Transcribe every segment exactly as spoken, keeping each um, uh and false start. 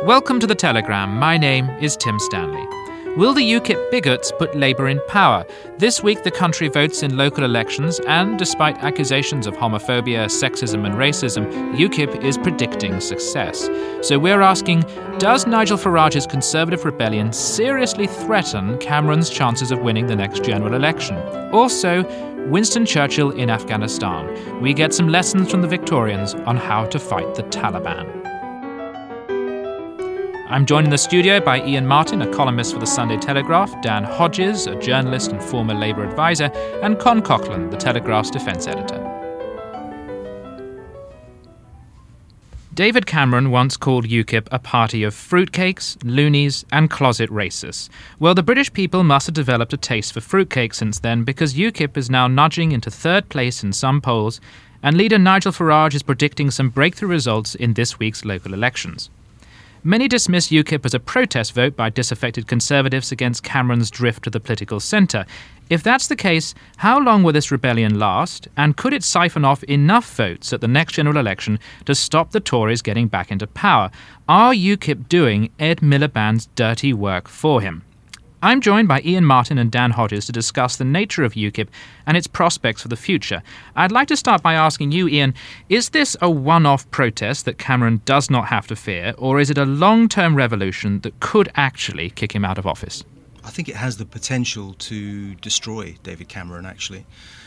Welcome to The Telegram. My name is Tim Stanley. Will the UKIP bigots put Labour in power? This week the country votes in local elections and, despite accusations of homophobia, sexism and racism, UKIP is predicting success. So we're asking, does Nigel Farage's Conservative rebellion seriously threaten Cameron's chances of winning the next general election? Also, Winston Churchill in Afghanistan. We get some lessons from the Victorians on how to fight the Taliban. I'm joined in the studio by Ian Martin, a columnist for the Sunday Telegraph, Dan Hodges, a journalist and former Labour advisor, and Con Coughlin, the Telegraph's defence editor. David Cameron once called UKIP a party of fruitcakes, loonies and closet racists. Well, the British people must have developed a taste for fruitcake since then, because UKIP is now nudging into third place in some polls, and leader Nigel Farage is predicting some breakthrough results in this week's local elections. Many dismiss UKIP as a protest vote by disaffected Conservatives against Cameron's drift to the political centre. If that's the case, how long will this rebellion last, and could it siphon off enough votes at the next general election to stop the Tories getting back into power? Are UKIP doing Ed Miliband's dirty work for him? I'm joined by Ian Martin and Dan Hodges to discuss the nature of UKIP and its prospects for the future. I'd like to start by asking you, Ian, is this a one-off protest that Cameron does not have to fear, or is it a long-term revolution that could actually kick him out of office? I think it has the potential to destroy David Cameron, actually.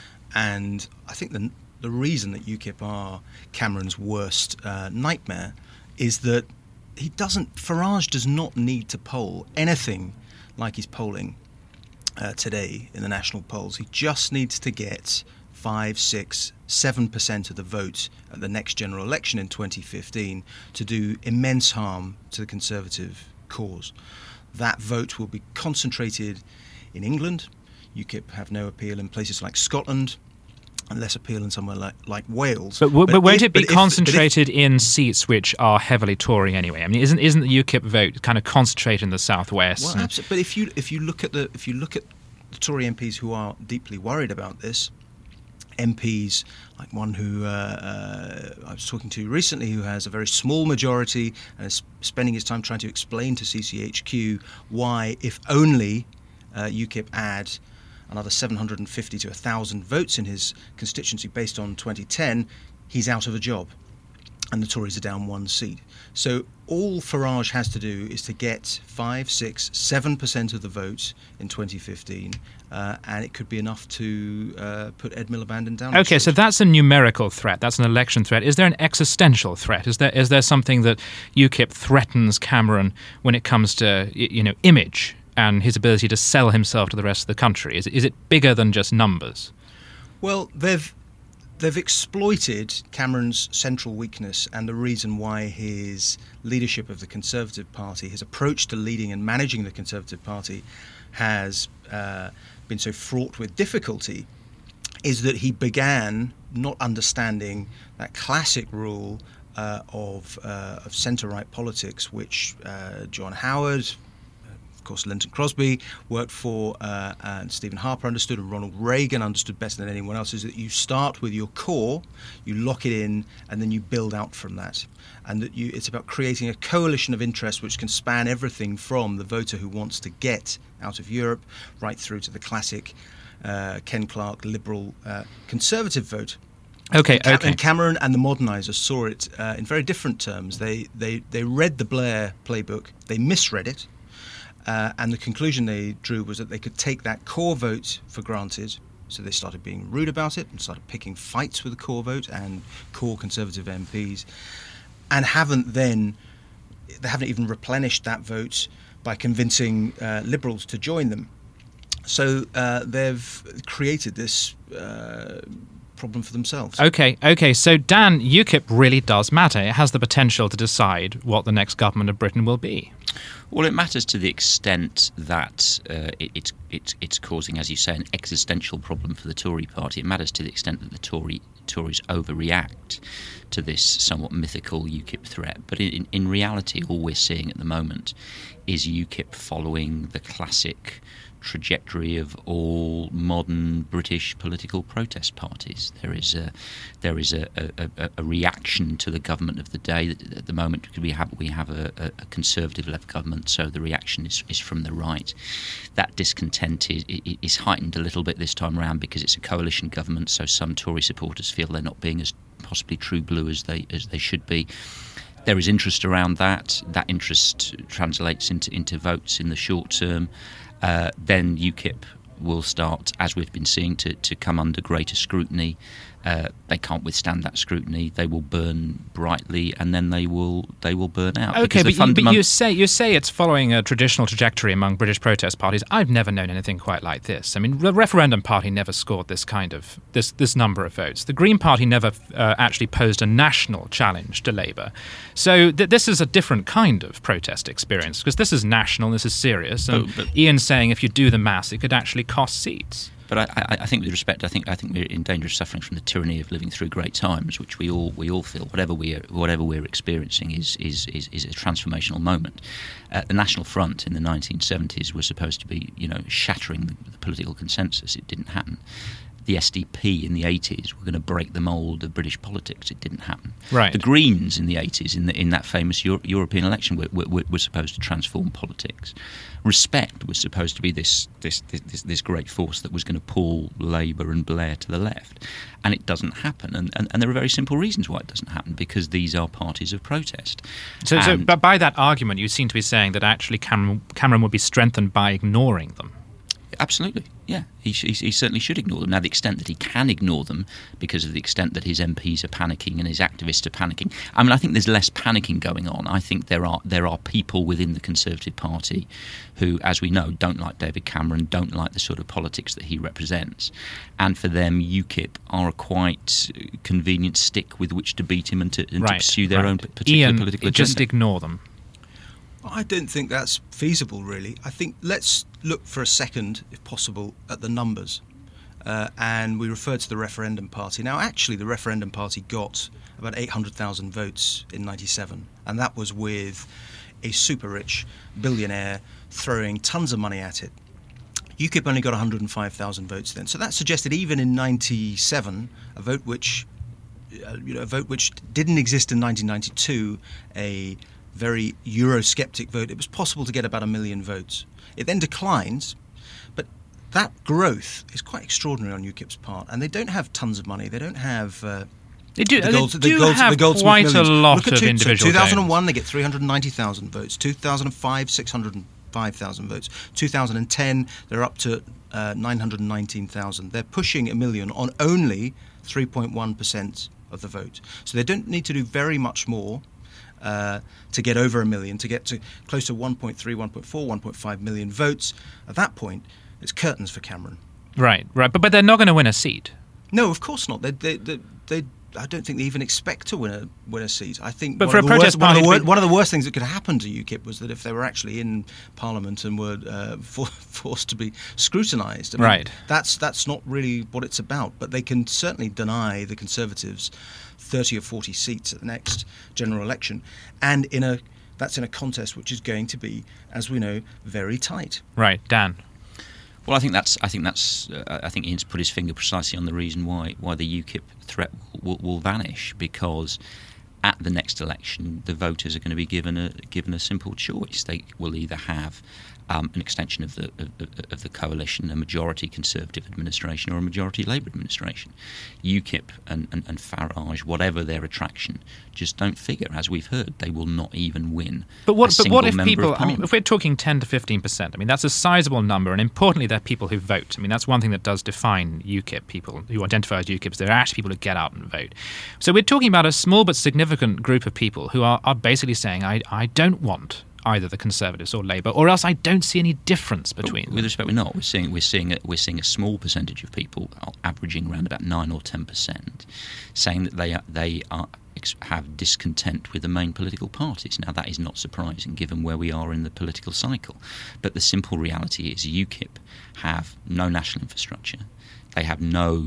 And I think the, the reason that UKIP are Cameron's worst uh, nightmare is that he doesn't, Farage does not need to poll anything like he's polling uh, today in the national polls. He just needs to get five, six, seven percent of the vote at the next general election in twenty fifteen to do immense harm to the Conservative cause. That vote will be concentrated in England. UKIP have no appeal in places like Scotland, and less appeal in somewhere like, like Wales. But, w- but, but won't if, it be but concentrated if, if, in seats which are heavily Tory anyway? I mean, isn't isn't the UKIP vote kind of concentrated in the southwest? Well, and... absolutely. But if you if you look at the if you look at the Tory M Ps who are deeply worried about this, M Ps like one who uh, uh, I was talking to recently, who has a very small majority and is spending his time trying to explain to C C H Q why, if only uh, UKIP add another seven hundred fifty to one thousand votes in his constituency based on twenty ten, he's out of a job. And the Tories are down one seat. So all Farage has to do is to get five, six, seven percent of the vote in twenty fifteen, uh, and it could be enough to uh, put Ed Miliband in down. Okay, so that's a numerical threat. That's an election threat. Is there an existential threat? Is there is there something that UKIP threatens Cameron when it comes to, you know, image and his ability to sell himself to the rest of the country? Is it, is it bigger than just numbers? Well, they've they've exploited Cameron's central weakness and the reason why his leadership of the Conservative Party, his approach to leading and managing the Conservative Party has uh, been so fraught with difficulty, is that he began not understanding that classic rule uh, of, uh, of centre-right politics, which uh, John Howard, of course, Linton Crosby worked for, uh, and Stephen Harper understood, and Ronald Reagan understood better than anyone else, is that you start with your core, you lock it in, and then you build out from that. And that you, it's about creating a coalition of interests which can span everything from the voter who wants to get out of Europe right through to the classic uh, Ken Clarke liberal uh, conservative vote. Okay, and Cam- okay. And Cameron and the modernisers saw it uh, in very different terms. They, they, they read the Blair playbook, they misread it. Uh, and the conclusion they drew was that they could take that core vote for granted. So they started being rude about it and started picking fights with the core vote and core Conservative M Ps, and haven't then, they haven't even replenished that vote by convincing uh, Liberals to join them. So uh, they've created this uh, problem for themselves. Okay, okay. So Dan, UKIP really does matter. It has the potential to decide what the next government of Britain will be. Well, it matters to the extent that uh, it, it's it's it's causing, as you say, an existential problem for the Tory party. It matters to the extent that the Tory Tories overreact to this somewhat mythical UKIP threat. But in, in reality, all we're seeing at the moment is UKIP following the classic trajectory of all modern British political protest parties. There is a there is a, a, a reaction to the government of the day. At the moment, we have we have a, a Conservative-led government, so the reaction is, is from the right. That discontent is, is heightened a little bit this time around because it's a coalition government. So some Tory supporters feel they're not being as possibly true blue as they as they should be. There is interest around that. That interest translates into, into votes in the short term. Uh, then UKIP will start, as we've been seeing, to, to come under greater scrutiny. Uh, they can't withstand that scrutiny. They will burn brightly, and then they will they will burn out. Okay, but, fundament- you, but you say you say it's following a traditional trajectory among British protest parties. I've never known anything quite like this. I mean, the Referendum Party never scored this kind of this this number of votes. The Green Party never uh, actually posed a national challenge to Labour. So th- this is a different kind of protest experience because this is national, this is serious. And but, but, Ian's saying if you do the maths, it could actually cost seats. But I, I, I think, with respect, I think I think we're in danger of suffering from the tyranny of living through great times, which we all we all feel. Whatever we are, whatever we're experiencing is is is, is a transformational moment. Uh, the National Front in the nineteen seventies was supposed to be, you know, shattering the, the political consensus. It didn't happen. The S D P in the eighties were going to break the mould of British politics. It didn't happen. Right. The Greens in the eighties, in the, in that famous Euro- European election, were, were, were supposed to transform politics. Respect was supposed to be this this, this this great force that was going to pull Labour and Blair to the left, and it doesn't happen. And, and, and there are very simple reasons why it doesn't happen, because these are parties of protest. So, so And- but by that argument, you seem to be saying that actually Cameron, Cameron would be strengthened by ignoring them. Absolutely, yeah. He, he, he certainly should ignore them. Now, the extent that he can ignore them because of the extent that his M Ps are panicking and his activists are panicking. I mean, I think there's less panicking going on. I think there are there are people within the Conservative Party who, as we know, don't like David Cameron, don't like the sort of politics that he represents. And for them, UKIP are a quite convenient stick with which to beat him and to, and right, to pursue their right. own particular Ian, political agenda. just ignore them. I don't think that's feasible, really. I think let's look for a second, if possible, at the numbers. Uh, and we referred to the Referendum Party. Now, actually, the Referendum Party got about eight hundred thousand votes in ninety-seven, and that was with a super-rich billionaire throwing tons of money at it. UKIP only got one hundred five thousand votes then. So that suggested even in ninety-seven, a vote which, uh, you know, a vote which didn't exist in nineteen ninety-two, a very Eurosceptic vote, it was possible to get about a million votes. It then declines, but that growth is quite extraordinary on UKIP's part, and they don't have tons of money. They don't have uh, They do, the they gold, do the gold, have the Goldsmith quite millions. a lot Look at of two, individual two thousand one, gains. they get three hundred ninety thousand votes. two thousand five, six hundred five thousand votes. two thousand ten, they're up to uh, nine hundred nineteen thousand. They're pushing a million on only three point one percent of the vote. So they don't need to do very much more Uh, to get over a million, to get to close to one point three, one point four, one point five million votes. At that point, it's curtains for Cameron. Right, right. But, but they're not going to win a seat. No, of course not. They, they, they, they, I don't think they even expect to win a win a seat. I think But one, for of a the protest worst, one, of the party wor- to be- one of the worst things that could happen to UKIP was that if they were actually in Parliament and were uh, for, forced to be scrutinised. I mean, Right. That's that's not really what it's about. But they can certainly deny the Conservatives thirty or forty seats at the next general election, and in a that's in a contest which is going to be, as we know, very tight. Right, Dan. Well, I think that's. I think that's. Uh, I think Ian's put his finger precisely on the reason why why the UKIP threat will, will vanish, because at the next election, the voters are going to be given a given a simple choice. They will either have um, an extension of the of, of the coalition, a majority Conservative administration, or a majority Labour administration. UKIP and, and, and Farage, whatever their attraction, just don't figure. As we've heard, they will not even win. But what? a But what single if member people? of I mean, Parliament. if we're talking ten to fifteen percent, I mean that's a sizable number, and importantly, they're people who vote. I mean that's one thing that does define UKIP. People who identify as UKIPs, they're actually people who get out and vote. So we're talking about a small but significant group of people who are, are basically saying, I I don't want either the Conservatives or Labour, or else I don't see any difference between With them. respect, we're not. We're seeing we're seeing a, we're seeing a small percentage of people, averaging around about nine or ten percent, saying that they are, they are have discontent with the main political parties. Now that is not surprising, given where we are in the political cycle. But the simple reality is, UKIP have no national infrastructure. They have no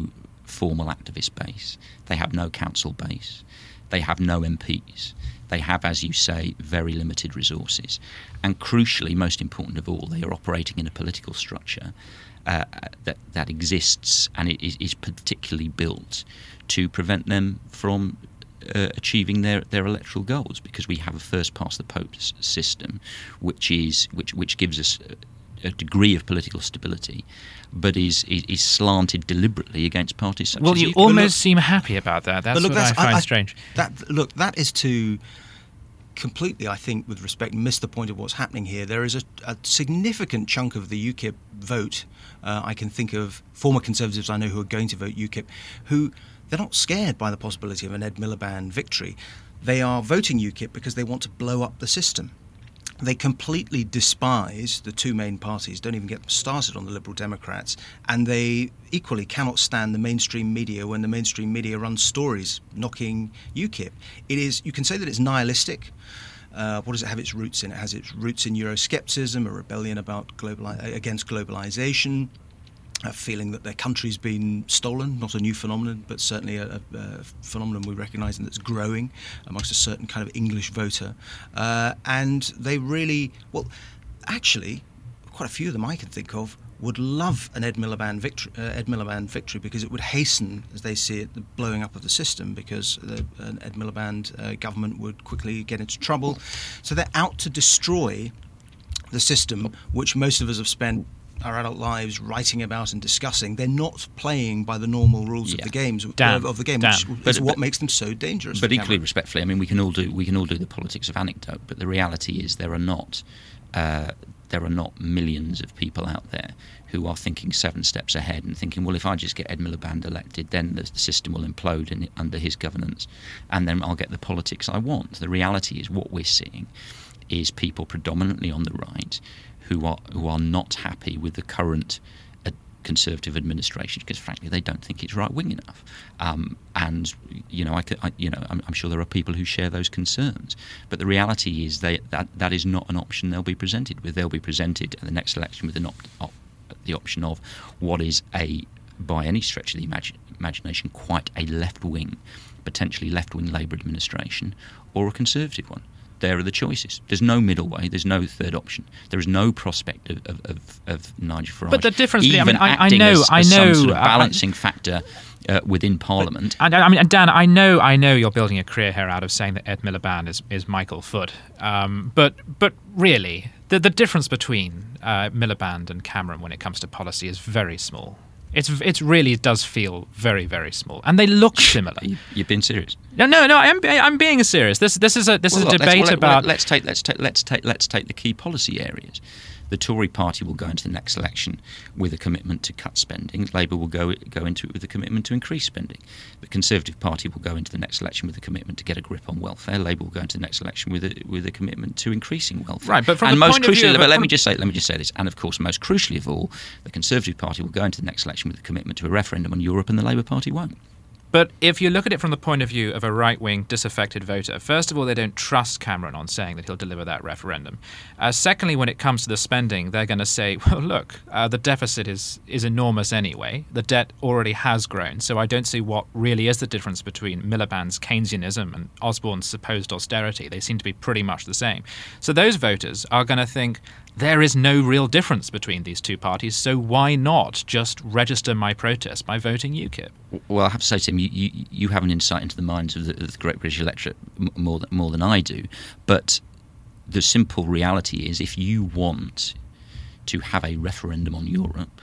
formal activist base. They have no council base. They have no M Ps. They have, as you say, very limited resources. And crucially, most important of all, they are operating in a political structure uh, that, that exists and it is, is particularly built to prevent them from uh, achieving their, their electoral goals, because we have a first-past-the-post system which is which, which gives us a degree of political stability, but is, is, is slanted deliberately against parties such well, as you you. almost look, seem happy about that. That's look, what that's, I find I, I, strange. That look, that is to completely, I think, with respect, miss the point of what's happening here. There is a, a significant chunk of the UKIP vote. Uh, I can think of former Conservatives I know who are going to vote UKIP, who they're not scared by the possibility of an Ed Miliband victory. They are voting UKIP because they want to blow up the system. They completely despise the two main parties, don't even get them started on the Liberal Democrats, and they equally cannot stand the mainstream media when the mainstream media runs stories knocking UKIP. It is, you can say that it's nihilistic. Uh, what does it have its roots in? It has its roots in Euroscepticism, a rebellion about globali- against globalization, a feeling that their country's been stolen, not a new phenomenon, but certainly a, a, a phenomenon we recognise and that's growing amongst a certain kind of English voter. Uh, and they really, well, actually, quite a few of them I can think of would love an Ed Miliband victory, uh, Ed Miliband victory, because it would hasten, as they see it, the blowing up of the system, because the, an Ed Miliband uh, government would quickly get into trouble. So they're out to destroy the system, which most of us have spent our adult lives writing about and discussing. They're not playing by the normal rules yeah. of the games Dan, of the game, Dan. which but, is what but, makes them so dangerous. But equally respectfully, I mean, we can all do we can all do the politics of anecdote, but the reality is there are not uh, there are not millions of people out there who are thinking seven steps ahead and thinking, well, if I just get Ed Miliband elected, then the, the system will implode in, under his governance, and then I'll get the politics I want. The reality is what we're seeing is people predominantly on the right who are who are not happy with the current uh, Conservative administration, because frankly they don't think it's right wing enough. Um, and you know, I, could, I you know, I'm, I'm sure there are people who share those concerns. But the reality is they, that that is not an option they'll be presented with. They'll be presented at the next election with an op- op- the option of what is a, by any stretch of the imagi- imagination, quite a left wing, potentially left wing Labour administration, or a Conservative one. There are the choices. There's no middle way. There's no third option. There is no prospect of, of, of, of Nigel Farage. But the difference, even I mean, I, I acting know, as, I as know, some sort of I- balancing factor uh, within Parliament. I, I mean, Dan, I know, I know, you're building a career here out of saying that Ed Miliband is, is Michael Foot, um, but but really, the the difference between uh, Miliband and Cameron when it comes to policy is very small. It's it really does feel very, very small, and they look similar. You, you've been serious. No, no, no. I'm I'm being serious. This this is a this Well, is a look, let's- debate well, about. Let's take let's take let's take let's take the key policy areas. The Tory party will go into the next election with a commitment to cut spending. Labour will go go into it with a commitment to increase spending. The Conservative Party will go into the next election with a commitment to get a grip on welfare. Labour will go into the next election with a with a commitment to increasing welfare. Right, but from and the most point of view crucially, of but a- let me just say let me just say this. And of course, most crucially of all, the Conservative Party will go into the next election with a commitment to a referendum on Europe, and the Labour Party won't. But if you look at it from the point of view of a right-wing disaffected voter, first of all, they don't trust Cameron on saying that he'll deliver that referendum. Uh, secondly, when it comes to the spending, they're going to say, well, look, uh, the deficit is, is enormous anyway. The debt already has grown, so I don't see what really is the difference between Miliband's Keynesianism and Osborne's supposed austerity. They seem to be pretty much the same. So those voters are going to think, there is no real difference between these two parties, so why not just register my protest by voting UKIP? Well, I have to say, Tim, you, you, you have an insight into the minds of the, of the Great British electorate m- more than, more than I do. But the simple reality is, if you want to have a referendum on Europe,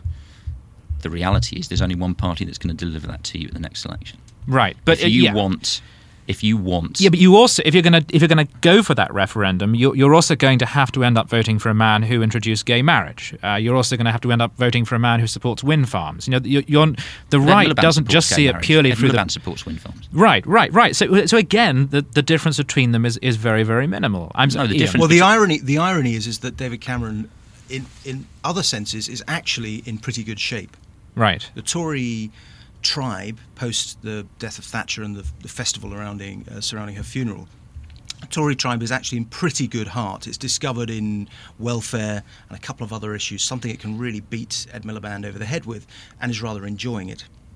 the reality is there's only one party that's going to deliver that to you at the next election. Right, but if you uh, yeah. want... If you want, yeah, but you also, if you're going to if you're going to go for that referendum, you're, you're also going to have to end up voting for a man who introduced gay marriage. Uh, you're also going to have to end up voting for a man who supports wind farms. You know, you're, you're the Ed right Miliband doesn't supports just gay see marriage. it purely Ed through Miliband the supports wind farms. right, right, right. So, so again, the, the difference between them is, is very, very minimal. I'm No, the Ian. difference- Well, the irony the irony is is that David Cameron, in in other senses, is actually in pretty good shape. Right. The Tory tribe, post the death of Thatcher and the, the festival surrounding uh, surrounding her funeral, the Tory tribe is actually in pretty good heart. It's discovered in welfare and a couple of other issues something it can really beat Ed Miliband over the head with, and is rather enjoying it.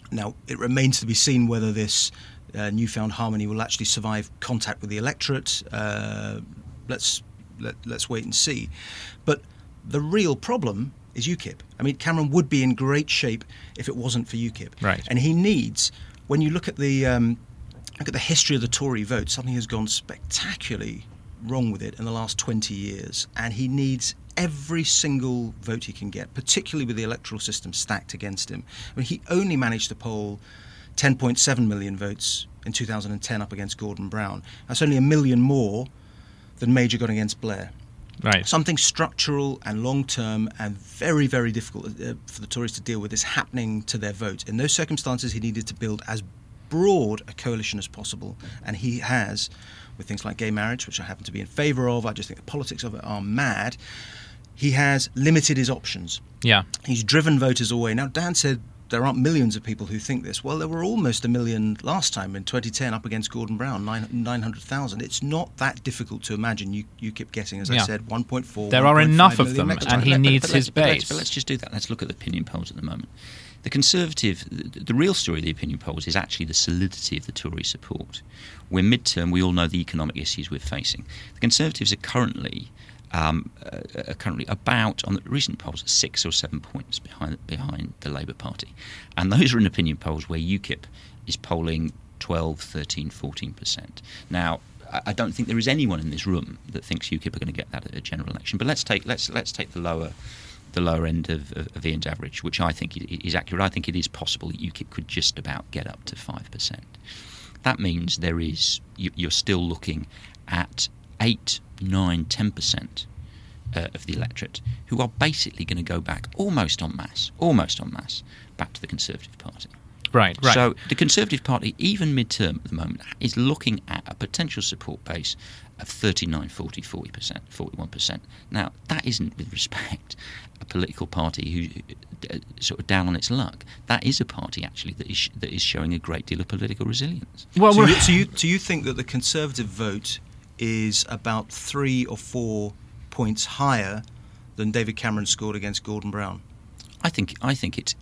Now, it remains to be seen whether this uh, newfound harmony will actually survive contact with the electorate. Uh, let's let, let's wait and see. But the real problem is UKIP. I mean, Cameron would be in great shape if it wasn't for UKIP. Right. And he needs, when you look at the um, look at the history of the Tory vote, something has gone spectacularly wrong with it in the last twenty years, and he needs every single vote he can get, particularly with the electoral system stacked against him. I mean, he only managed to poll ten point seven million votes in two thousand ten up against Gordon Brown. That's only a million more than Major got against Blair. Right. Something structural and long-term and very, very difficult uh, for the Tories to deal with is happening to their vote. In those circumstances, he needed to build as broad a coalition as possible, and he has, with things like gay marriage, which I happen to be in favour of. I just think the politics of it are mad. He has limited his options. Yeah. He's driven voters away. Now, Dan said there aren't millions of people who think this. Well, there were almost a million last time in twenty ten up against Gordon Brown, nine hundred thousand. It's not that difficult to imagine U- UKIP getting, as yeah. I said, one point four. There are enough of them, and he but, needs but, but his but base. Let's, but let's just do that. Let's look at the opinion polls at the moment. The Conservative, the, the real story of the opinion polls is actually the solidity of the Tory support. We're midterm, we all know the economic issues we're facing. The Conservatives are currently um, uh, are currently about, on the recent polls, six or seven points behind behind the Labour Party. And those are in opinion polls where UKIP is polling twelve, thirteen, fourteen percent. Now, I don't think there is anyone in this room that thinks UKIP are going to get that at a general election. But let's take let's let's take the lower the lower end of, of, of Ian's average, which I think is accurate. I think it is possible that UKIP could just about get up to five percent. That means there is you're still looking at eight, nine, ten percent uh, of the electorate who are basically going to go back almost en masse, almost en masse, back to the Conservative Party. Right, right. So the Conservative Party, even mid-term at the moment, is looking at a potential support base of thirty-nine, forty, forty percent, forty-one percent. Now, that isn't, with respect, a political party who uh, sort of down on its luck. That is a party, actually, that is that is showing a great deal of political resilience. Well, so, you, so, you, so you think that the Conservative vote is about three or four points higher than David Cameron scored against Gordon Brown? I think I think it's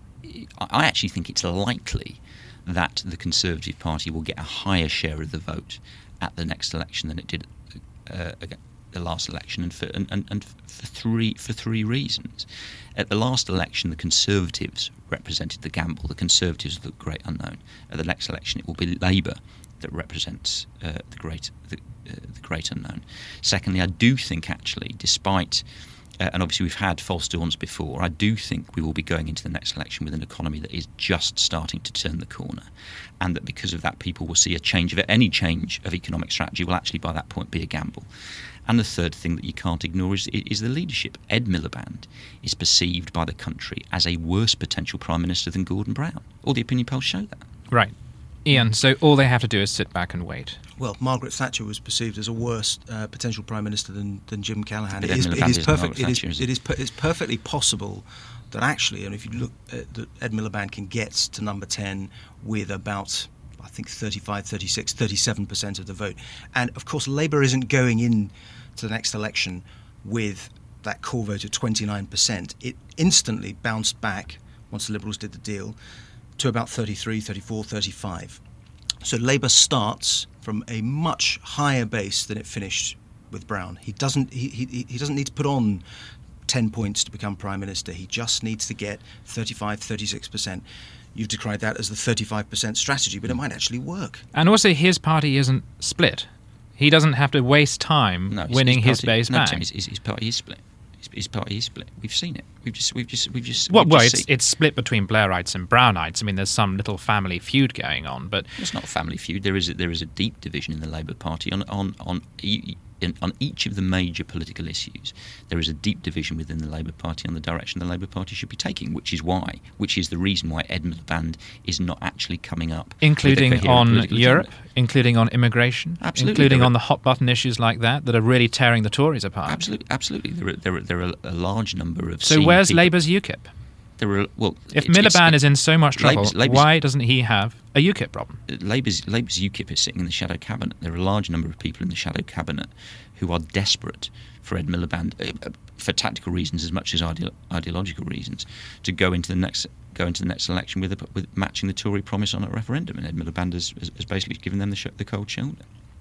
I actually think it's likely that the Conservative Party will get a higher share of the vote at the next election than it did uh, the last election, and for and, and, and for three for three reasons. At the last election, the Conservatives represented the gamble. The Conservatives are the great unknown. At the next election, it will be Labour that represents uh, the great the, uh, the great unknown. Secondly, I do think actually, despite Uh, and obviously we've had false dawns before, I do think we will be going into the next election with an economy that is just starting to turn the corner, and that because of that people will see a change of it. Any change of economic strategy will actually by that point be a gamble. And the third thing that you can't ignore is, is the leadership. Ed Miliband is perceived by the country as a worse potential Prime Minister than Gordon Brown. All the opinion polls show that. Right. Ian, so all they have to do is sit back and wait. Well, Margaret Thatcher was perceived as a worse uh, potential Prime Minister than, than Jim Callaghan. But It is, Ed it Miliband is isn't perfect. It Margaret is, Thatcher, is it it? is per, it's perfectly possible that actually, and if you look at that Ed Miliband can get to number ten with about, I think, thirty-five, thirty-six, thirty-seven percent of the vote. And of course, Labour isn't going in to the next election with that core vote of twenty-nine percent. It instantly bounced back once the Liberals did the deal to about thirty-three, thirty-four, thirty-five. So Labour starts from a much higher base than it finished with Brown. He doesn't he, he, he doesn't need to put on ten points to become Prime Minister. He just needs to get thirty-five, thirty-six percent. You've decried that as the thirty-five percent strategy, but it might actually work. And also his party isn't split. He doesn't have to waste time No, his- winning his his party- base no, back. Tim, his, his, his party is split. His, his party is split. We've seen it. We've just, we've just, we've just. Well, we've well just it's, seen- it's split between Blairites and Brownites. I mean, there's some little family feud going on, but It's not a family feud. There is a, there is a deep division in the Labour Party on on on e- in, on each of the major political issues. There is a deep division within the Labour Party on the direction the Labour Party should be taking, which is why, which is the reason why Ed Miliband is not actually coming up, including with a coherent on political Europe, agenda. including on immigration, Absolutely. including There are- on the hot button issues like that that are really tearing the Tories apart. Absolutely, absolutely. There are, there are, there are a large number of. So senior where's people- Labour's UKIP? There are, well, if it's, Miliband it's, is in so much trouble, Labour's, Labour's, why doesn't he have a UKIP problem? Labour's, Labour's UKIP is sitting in the shadow cabinet. There are a large number of people in the shadow cabinet who are desperate for Ed Miliband, uh, for tactical reasons as much as ide- ideological reasons, to go into the next go into the next election with a, with matching the Tory promise on a referendum. And Ed Miliband has, has, has basically given them the, sh- the cold shoulder.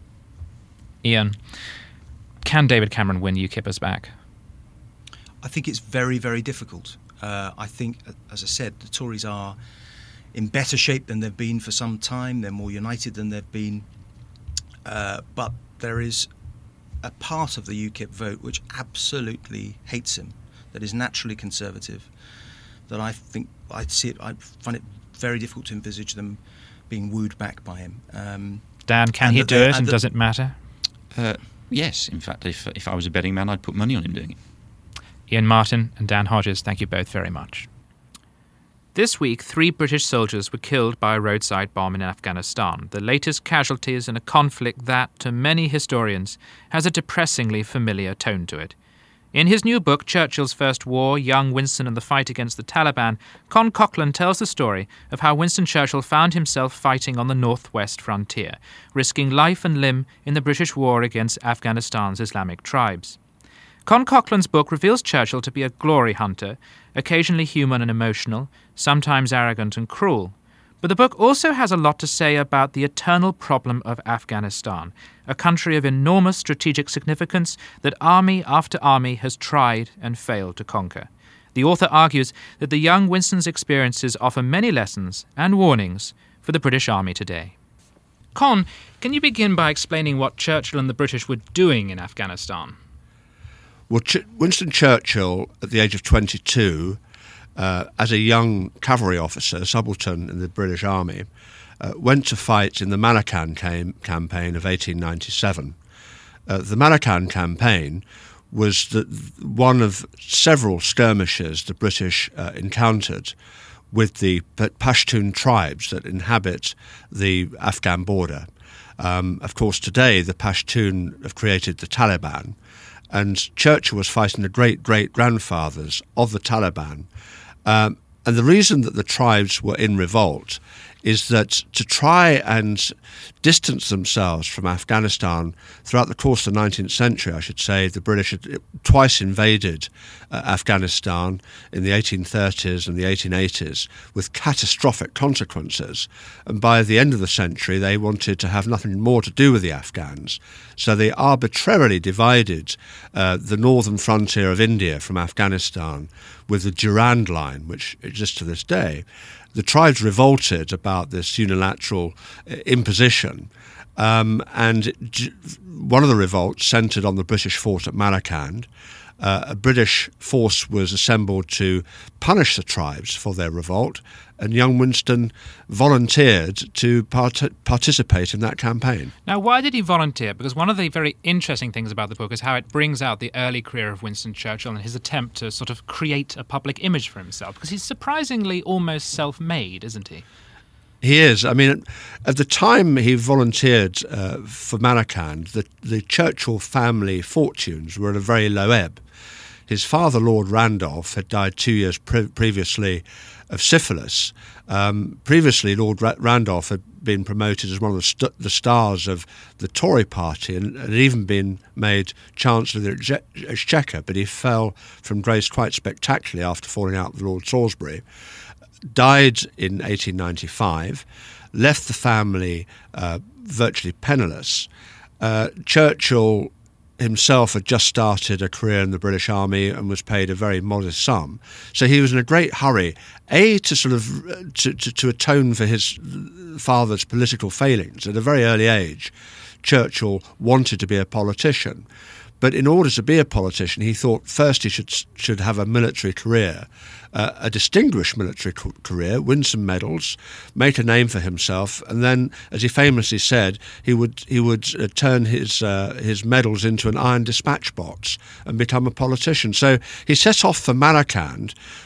Ian, can David Cameron win UKIPers back? I think it's very, very difficult. Uh, I think, as I said, the Tories are in better shape than they've been for some time. They're more united than they've been. Uh, but there is a part of the UKIP vote which absolutely hates him, that is naturally conservative, that I think, I see it, I find it very difficult to envisage them being wooed back by him. Um, Dan, can he do it, and, and does it matter? Uh, yes, in fact, if if I was a betting man, I'd put money on him doing it. Ian Martin and Dan Hodges, thank you both very much. This week, three British soldiers were killed by a roadside bomb in Afghanistan, the latest casualties in a conflict that, to many historians, has a depressingly familiar tone to it. In his new book, Churchill's First War, Young Winston and the Fight Against the Taliban, Con Cochran tells the story of how Winston Churchill found himself fighting on the northwest frontier, risking life and limb in the British war against Afghanistan's Islamic tribes. Con Cochran's book reveals Churchill to be a glory hunter, occasionally human and emotional, sometimes arrogant and cruel. But the book also has a lot to say about the eternal problem of Afghanistan, a country of enormous strategic significance that army after army has tried and failed to conquer. The author argues that the young Winston's experiences offer many lessons and warnings for the British Army today. Con, can you begin by explaining what Churchill and the British were doing in Afghanistan? Well, Ch- Winston Churchill, at the age of twenty-two, uh, as a young cavalry officer, subaltern in the British Army, uh, went to fight in the Malakand cam- campaign of eighteen ninety-seven. Uh, the Malakand campaign was the, one of several skirmishes the British uh, encountered with the Pashtun tribes that inhabit the Afghan border. Um, of course, today the Pashtun have created the Taliban, and Churchill was fighting the great-great-grandfathers of the Taliban. Um, and the reason that the tribes were in revolt is that to try and distance themselves from Afghanistan throughout the course of the nineteenth century, I should say, the British had twice invaded uh, Afghanistan in the eighteen thirties and the eighteen eighties with catastrophic consequences. And by the end of the century, they wanted to have nothing more to do with the Afghans. So they arbitrarily divided uh, the northern frontier of India from Afghanistan with the Durand Line, which exists to this day. The tribes revolted about this unilateral imposition, um, and one of the revolts centred on the British fort at Malakand. Uh, a British force was assembled to punish the tribes for their revolt, and young Winston volunteered to part- participate in that campaign. Now, why did he volunteer? Because one of the very interesting things about the book is how it brings out the early career of Winston Churchill and his attempt to sort of create a public image for himself, because he's surprisingly almost self-made, isn't he? He is. I mean, at the time he volunteered uh, for Malakand, the, the Churchill family fortunes were at a very low ebb. His father, Lord Randolph, had died two years pre- previously of syphilis. Um, previously, Lord Ra- Randolph had been promoted as one of the, st- the stars of the Tory party and had even been made Chancellor of the Exchequer, but he fell from grace quite spectacularly after falling out with Lord Salisbury. Died in eighteen ninety-five, left the family uh, virtually penniless. Uh, Churchill himself had just started a career in the British Army and was paid a very modest sum. So he was in a great hurry, A, to sort of to, to, to atone for his father's political failings. At a very early age, Churchill wanted to be a politician. But in order to be a politician, he thought first he should should have a military career, uh, a distinguished military co- career, win some medals, make a name for himself, and then, as he famously said, he would he would uh, turn his uh, his medals into an iron dispatch box and become a politician. So he set off for Malakand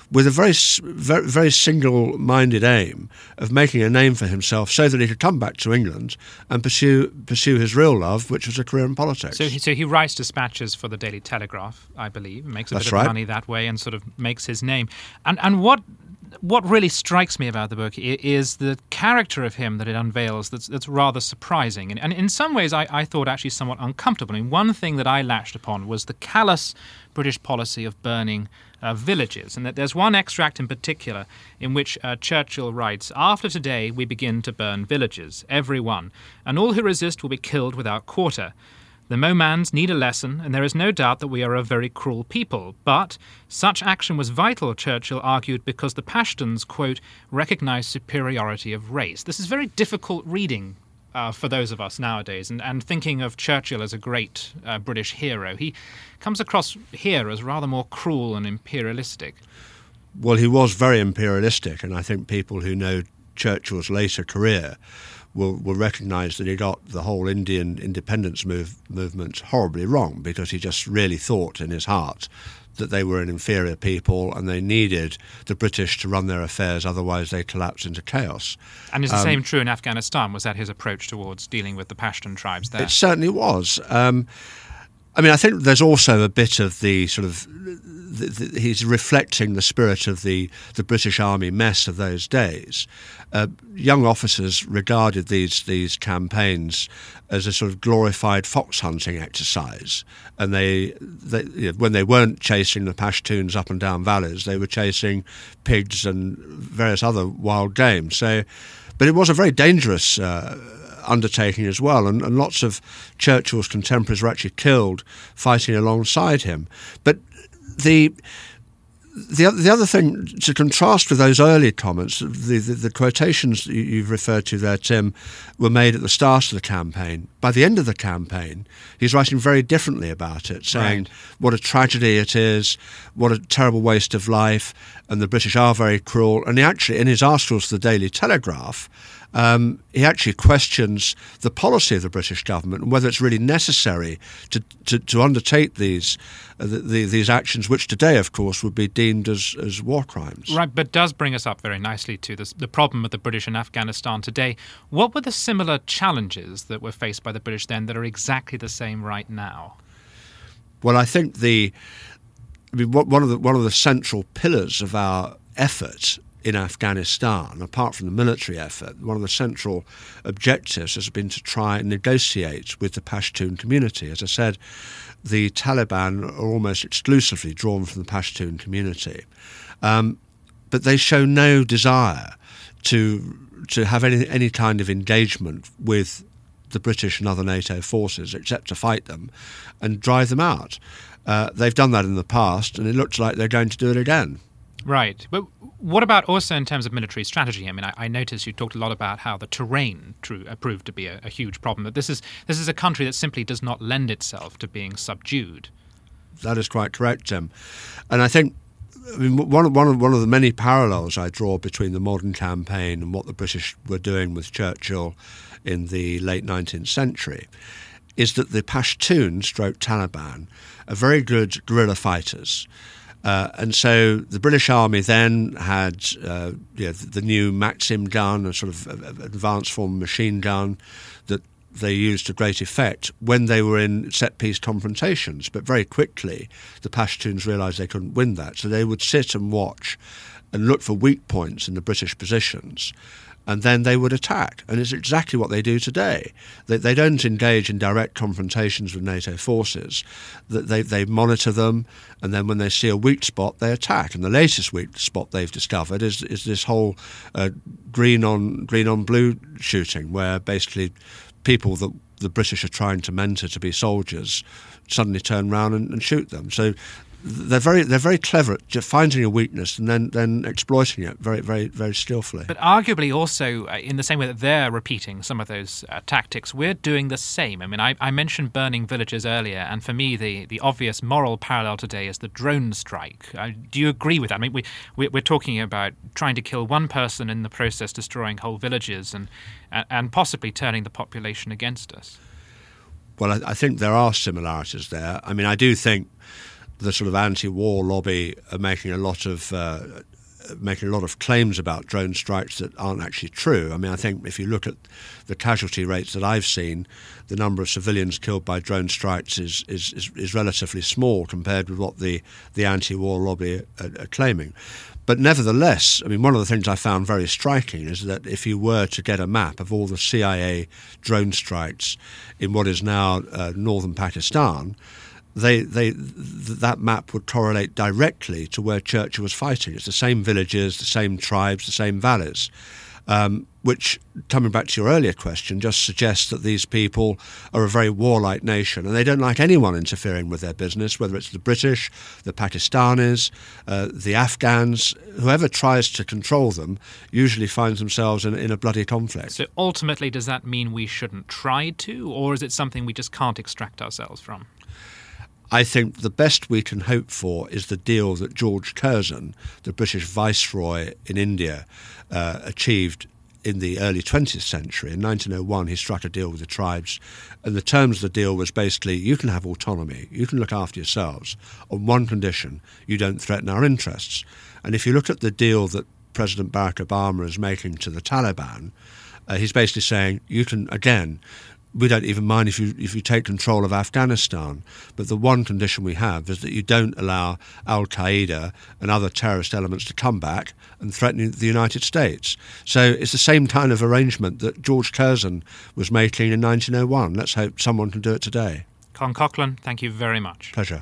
with a very, very, very single-minded aim of making a name for himself so that he could come back to England and pursue pursue his real love, which was a career in politics. So he, so he writes dispatches for the Daily Telegraph, I believe, makes a That's bit right. of money that way and sort of makes his name. And and what what really strikes me about the book i- is the character of him that it unveils that's, that's rather surprising. And, and in some ways, I, I thought actually somewhat uncomfortable. I mean, one thing that I latched upon was the callous British policy of burning uh, villages. And that there's one extract in particular in which uh, Churchill writes, "After today, we begin to burn villages, every one, and all who resist will be killed without quarter. The Mohmans need a lesson, and there is no doubt that we are a very cruel people. But such action was vital," Churchill argued, "because the Pashtuns, quote, recognise superiority of race." This is very difficult reading uh, for those of us nowadays, and, and thinking of Churchill as a great uh, British hero. He comes across here as rather more cruel and imperialistic. Well, he was very imperialistic, and I think people who know Churchill's later career will, will recognise that he got the whole Indian independence move, movement horribly wrong, because he just really thought in his heart that they were an inferior people and they needed the British to run their affairs, otherwise they collapsed into chaos. And is the Um, same true in Afghanistan? Was that his approach towards dealing with the Pashtun tribes there? It certainly was. Um, I mean, I think there's also a bit of the sort of the, the, he's reflecting the spirit of the, the British Army mess of those days. Uh, young officers regarded these these campaigns as a sort of glorified fox hunting exercise, and they, they you know, when they weren't chasing the Pashtuns up and down valleys, they were chasing pigs and various other wild game. So, but it was a very dangerous Uh, undertaking as well, and, and lots of Churchill's contemporaries were actually killed fighting alongside him. But the the, the other thing to contrast with those early comments, the, the, the quotations that you've referred to there, Tim, were made at the start of the campaign. By the end of the campaign, he's writing very differently about it, saying Right. what a tragedy it is, what a terrible waste of life, and the British are very cruel. And he actually, in his articles to the Daily Telegraph, Um, he actually questions the policy of the British government and whether it's really necessary to to, to undertake these uh, the, the, these actions, which today, of course, would be deemed as, as war crimes. Right, but does bring us up very nicely to this, the problem with the British in Afghanistan today. What were the similar challenges that were faced by the British then that are exactly the same right now? Well, I think the I mean, one of the one of the central pillars of our effort in Afghanistan, apart from the military effort, one of the central objectives has been to try and negotiate with the Pashtun community. As I said, the Taliban are almost exclusively drawn from the Pashtun community. Um, but they show no desire to to have any, any kind of engagement with the British and other NATO forces except to fight them and drive them out. Uh, they've done that in the past, and it looks like they're going to do it again. Right. But what about also in terms of military strategy? I mean, I, I noticed you talked a lot about how the terrain true, uh, proved to be a, a huge problem. That this is this is a country that simply does not lend itself to being subdued. That is quite correct, Tim. And I think I mean, one, one, of, one of the many parallels I draw between the modern campaign and what the British were doing with Churchill in the late nineteenth century is that the Pashtun stroke Taliban are very good guerrilla fighters. Uh, and so the British Army then had uh, you know, the new Maxim gun, a sort of advanced form of machine gun that they used to great effect when they were in set-piece confrontations. But very quickly, the Pashtuns realised they couldn't win that. So they would sit and watch and look for weak points in the British positions, and then they would attack. And it's exactly what they do today. They, they don't engage in direct confrontations with NATO forces. They, they monitor them, and then when they see a weak spot, they attack. And the latest weak spot they've discovered is, is this whole uh, green on green on blue shooting, where basically people that the British are trying to mentor to be soldiers suddenly turn around and, and shoot them. So they're very they're very clever at just finding a weakness and then, then exploiting it very, very, very skillfully. But arguably also, uh, in the same way that they're repeating some of those uh, tactics, we're doing the same. I mean, I, I mentioned burning villages earlier, and for me, the, the obvious moral parallel today is the drone strike. Uh, do you agree with that? I mean, we, we, we're talking about trying to kill one person in the process, destroying whole villages, and, and possibly turning the population against us. Well, I, I think there are similarities there. I mean, I do think the sort of anti-war lobby are making a lot of uh, making a lot of claims about drone strikes that aren't actually true. I mean, I think if you look at the casualty rates that I've seen, the number of civilians killed by drone strikes is is, is, is relatively small compared with what the, the anti-war lobby are, are claiming. But nevertheless, I mean, one of the things I found very striking is that if you were to get a map of all the C I A drone strikes in what is now uh, northern Pakistan, They, they, th- that map would correlate directly to where Churchill was fighting. It's the same villages, the same tribes, the same valleys, um, which, coming back to your earlier question, just suggests that these people are a very warlike nation and they don't like anyone interfering with their business, whether it's the British, the Pakistanis, uh, the Afghans. Whoever tries to control them usually finds themselves in, in a bloody conflict. So ultimately, does that mean we shouldn't try to, or is it something we just can't extract ourselves from? I think the best we can hope for is the deal that George Curzon, the British Viceroy in India, uh, achieved in the early twentieth century. In nineteen oh one, he struck a deal with the tribes, and the terms of the deal was basically, you can have autonomy, you can look after yourselves, on one condition: you don't threaten our interests. And if you look at the deal that President Barack Obama is making to the Taliban, uh, he's basically saying, you can, again, we don't even mind if you if you take control of Afghanistan, but the one condition we have is that you don't allow Al-Qaeda and other terrorist elements to come back and threaten the United States. So it's the same kind of arrangement that George Curzon was making in nineteen oh one. Let's hope someone can do it today. Con Coughlin, thank you very much. Pleasure.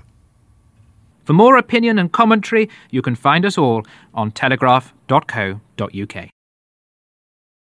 For more opinion and commentary, you can find us all on telegraph dot co dot uk.